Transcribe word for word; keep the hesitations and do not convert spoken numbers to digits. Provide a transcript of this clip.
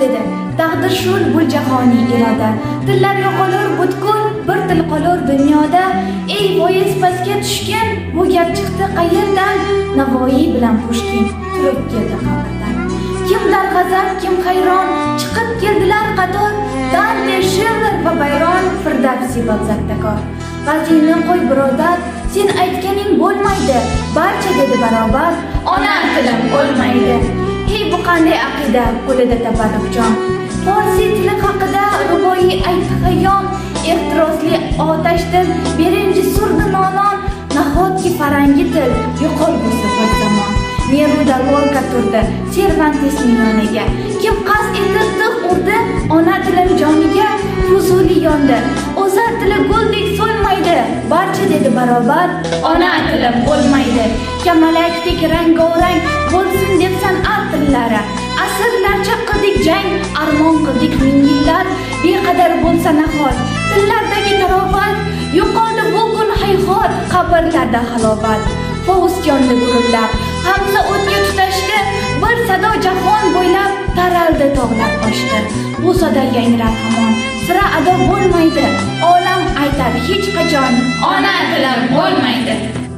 dedi. Taqdir shul bul jahoniy iroda. Tillar yo'qolur butkul, bir til qolur dunyoda. Ey voiz pastga tushgan, bu gap chiqdi qayerdan? Navoiy bilan Pushkin turib keldi qabrdan. Kim darg'azab, kim hayron, chiqib keldilar qator. Dante, Schiller va Bayron, Firdavsi, Balzac-Dakor. Vaziyni qo'y birodar, sen aytganing bo'lmaydi, barcha dedi barobar. Ona tilim o'lmaydi. Hey, bu qanday aqida, qo'lida tabarrukjon. Farsi tili haqida ruboiy aytdi xayon. Ehtirosli otashdir, birinchi surdi nonon. Nahotki farangi til yo'qolgusi bir zamon. Neruda Lorca turdi, Cervantesning yoniga. Kim qasd etib tiq urdi, ona tilim joniga. Fuzuli yondi, o'zar tili guldek so'lmaydi, barcha dedi barobar. Ona tilim o'lmaydi, kamalakdek rango-rang bo'lsin deb san'at tillari. Asrlarcha qildik jang, armon qildik ming yillar. Beqadar bo'lsa nahot, tillardagi tarofat, yo'qoldi bu kun hayhot, qabrlarda halovat. Faust yondi gurullab, hamza o'tga tutashdi, bir sado jahon bo'ylab taraldi tog'lar oshdi. Bu sada yangrar hamon, sira ado bo'lmaydi, olam aytar hech qachon, ona tilim o'lmaydi.